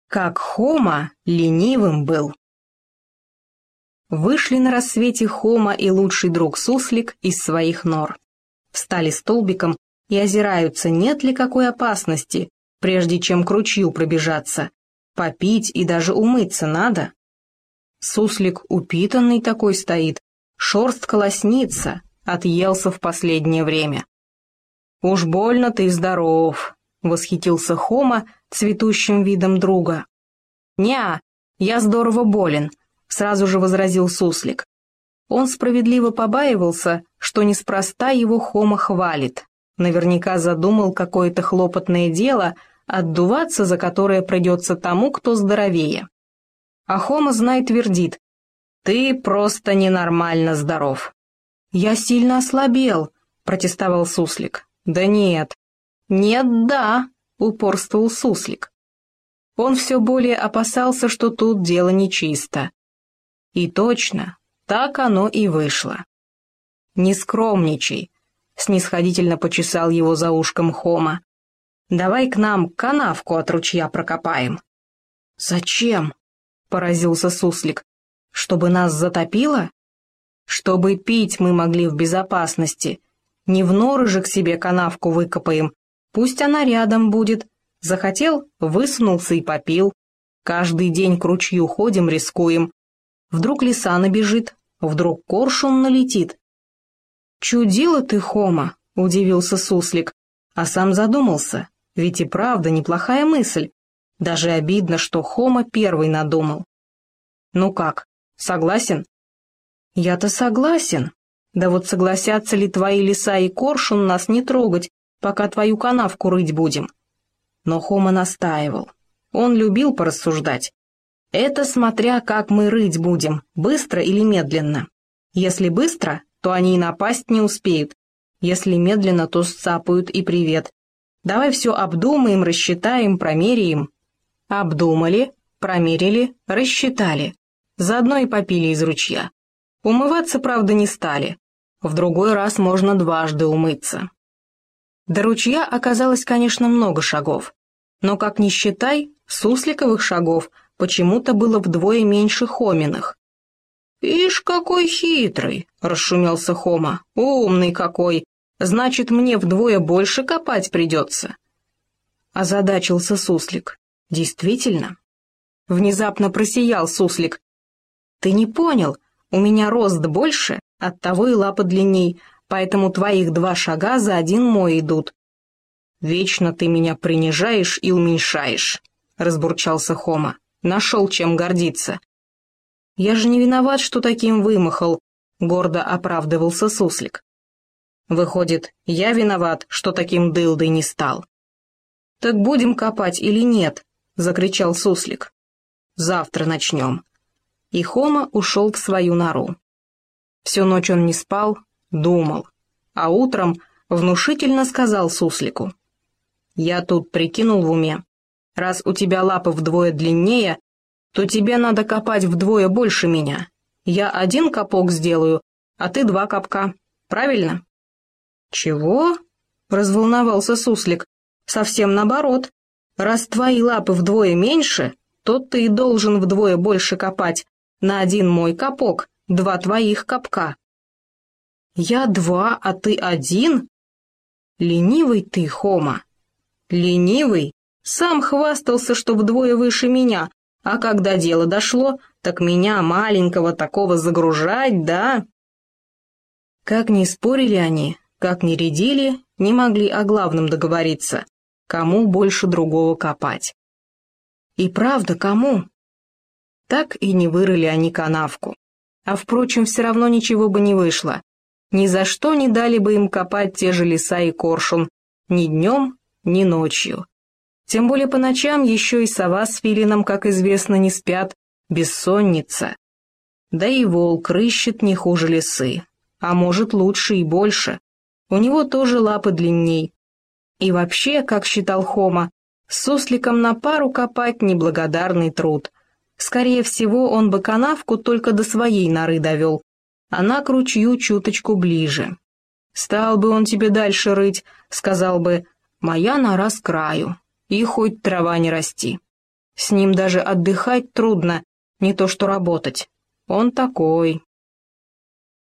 Как Хома ленивым был. Вышли на рассвете Хома и лучший друг Суслик из своих нор. Встали столбиком и озираются, нет ли какой опасности, прежде чем к ручью пробежаться. Попить и даже умыться надо. Суслик упитанный такой стоит, шерстка лоснится, отъелся в последнее время. «Уж больно ты здоров», — восхитился Хома цветущим видом друга. «Неа, я здорово болен», — сразу же возразил Суслик. Он справедливо побаивался, что неспроста его Хома хвалит. Наверняка задумал какое-то хлопотное дело, отдуваться за которое придется тому, кто здоровее. А Хома, знай, твердит: «Ты просто ненормально здоров». «Я сильно ослабел», — протестовал Суслик. «Да нет». «Нет, да», — упорствовал Суслик. Он все более опасался, что тут дело нечисто. И точно, так оно и вышло. «Не скромничай», — снисходительно почесал его за ушком Хома. «Давай к нам канавку от ручья прокопаем». «Зачем?» — поразился Суслик. «Чтобы нас затопило? Чтобы пить мы могли в безопасности. Не в норы же к себе канавку выкопаем, пусть она рядом будет. Захотел — высунулся и попил. Каждый день к ручью ходим, рискуем. Вдруг лиса набежит, вдруг коршун налетит». «Чудила ты, Хома», — удивился Суслик, а сам задумался, ведь и правда неплохая мысль. Даже обидно, что Хома первый надумал. «Ну как, согласен?» «Я-то согласен. Да вот согласятся ли твои лиса и коршун нас не трогать, пока твою канавку рыть будем?» Но Хома настаивал. Он любил порассуждать. «Это смотря как мы рыть будем, быстро или медленно. Если быстро, то они и напасть не успеют. Если медленно, то сцапают и привет. Давай все обдумаем, рассчитаем, промеряем». Обдумали, промерили, рассчитали. Заодно и попили из ручья. Умываться, правда, не стали. В другой раз можно дважды умыться. До ручья оказалось, конечно, много шагов. Но, как ни считай, сусликовых шагов почему-то было вдвое меньше Хоминых. «Ишь, какой хитрый!» — расшумелся Хома. «Умный какой! Значит, мне вдвое больше копать придется!» Озадачился Суслик. «Действительно?» Внезапно просиял Суслик. «Ты не понял, у меня рост больше, оттого и лапа длинней, поэтому твоих 2 шага за 1 мой идут». «Вечно ты меня принижаешь и уменьшаешь», — разбурчался Хома. «Нашел чем гордиться». «Я же не виноват, что таким вымахал», — гордо оправдывался Суслик. «Выходит, я виноват, что таким дылдой не стал». «Так будем копать или нет?» — закричал Суслик. «Завтра начнем». И Хома ушел в свою нору. Всю ночь он не спал, думал, а утром внушительно сказал Суслику: «Я тут прикинул в уме, раз у тебя лапы вдвое длиннее, то тебе надо копать вдвое больше меня. Я 1 копок сделаю, а ты 2 копка. Правильно?» «Чего?» — разволновался Суслик. «Совсем наоборот. Раз твои лапы вдвое меньше, то ты и должен вдвое больше копать. На 1 мой копок, 2 твоих копка». «Я 2, а ты 1? Ленивый ты, Хома». «Ленивый? Сам хвастался, что вдвое выше меня, а когда дело дошло, так меня, маленького такого, загружать, да?» Как ни спорили они, как ни рядили, не могли о главном договориться, кому больше другого копать. И правда, кому? Так и не вырыли они канавку. А впрочем, все равно ничего бы не вышло. Ни за что не дали бы им копать те же лиса и коршун, ни днем, ни ночью. Тем более по ночам еще и сова с филином, как известно, не спят, бессонница. Да и волк рыщет не хуже лисы, а может лучше и больше. У него тоже лапы длинней. И вообще, как считал Хома, с сусликом на пару копать неблагодарный труд. Скорее всего, он бы канавку только до своей норы довел, она к ручью чуточку ближе. Стал бы он тебе дальше рыть, сказал бы: «Моя нора с краю, и хоть трава не расти». С ним даже отдыхать трудно, не то что работать. Он такой.